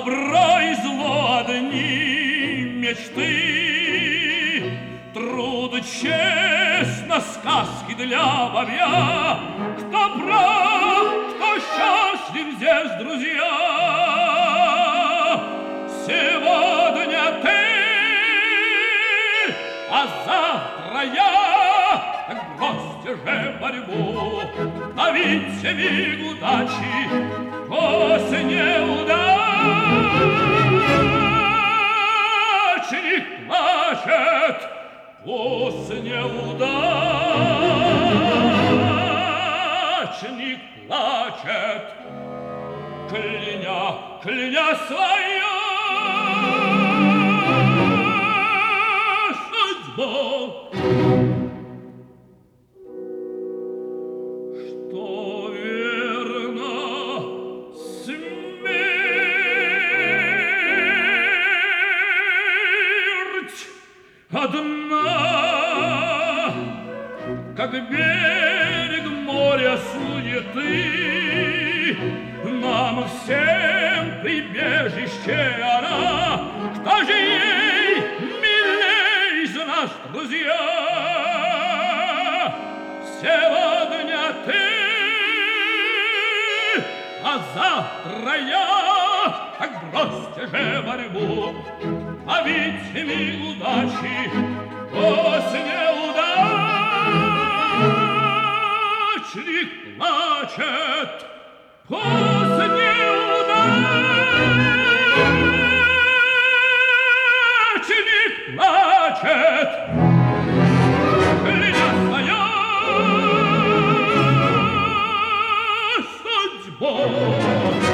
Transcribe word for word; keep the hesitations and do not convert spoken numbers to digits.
Добро и зло одни мечты, труд честно, сказки для бобя. Кто прав, кто счастлив здесь, друзья? Сегодня ты, а завтра я. Так бросьте же борьбу, ловите миг удачи после неудачи. Неудачник плачет после неудачник плачет, кляня, кляня свою судьбу. Что верно, смерть одна, как берег моря суеты, нам всем прибежище она. Кто же ей милей за нас, друзья? Сегодня ты, а завтра я. Так бросьте же борьбу, ловите миг удачи после неудачник плачет, после неудачник плачет, кляня свою судьбу.